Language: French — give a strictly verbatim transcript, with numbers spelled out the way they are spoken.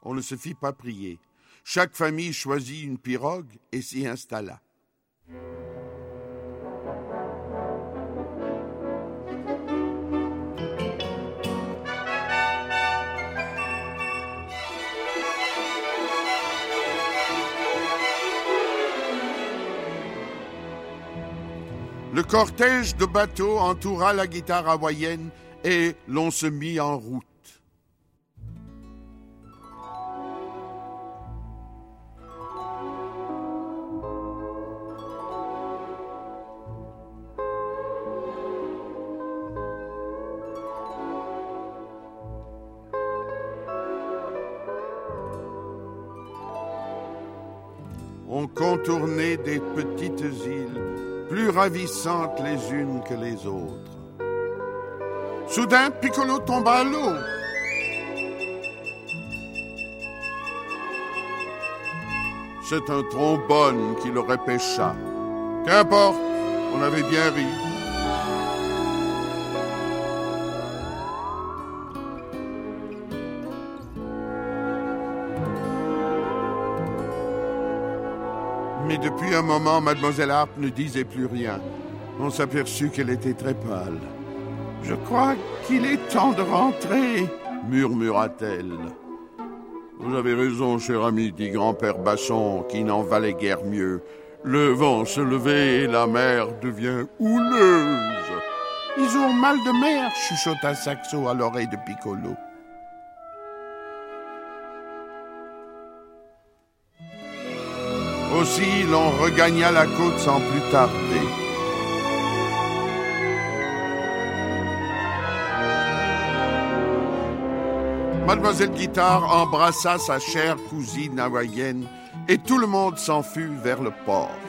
on ne se fit pas prier. Chaque famille choisit une pirogue et s'y installa. Le cortège de bateaux entoura la guitare hawaïenne et l'on se mit en route. On contournait des petites îles, plus ravissantes les unes que les autres. Soudain, Piccolo tomba à l'eau. C'est un trombone qui le repêcha. Qu'importe, on avait bien ri. Mais depuis un moment, Mademoiselle Harpe ne disait plus rien. On s'aperçut qu'elle était très pâle. « Je crois qu'il est temps de rentrer, » murmura-t-elle. « Vous avez raison, cher ami, dit grand-père Basson, qui n'en valait guère mieux. Le vent se levait et la mer devient houleuse. »« Ils ont mal de mer, » chuchota Saxo à l'oreille de Piccolo. Aussi, l'on regagna la côte sans plus tarder. Mademoiselle Guitare embrassa sa chère cousine hawaïenne et tout le monde s'en fut vers le port.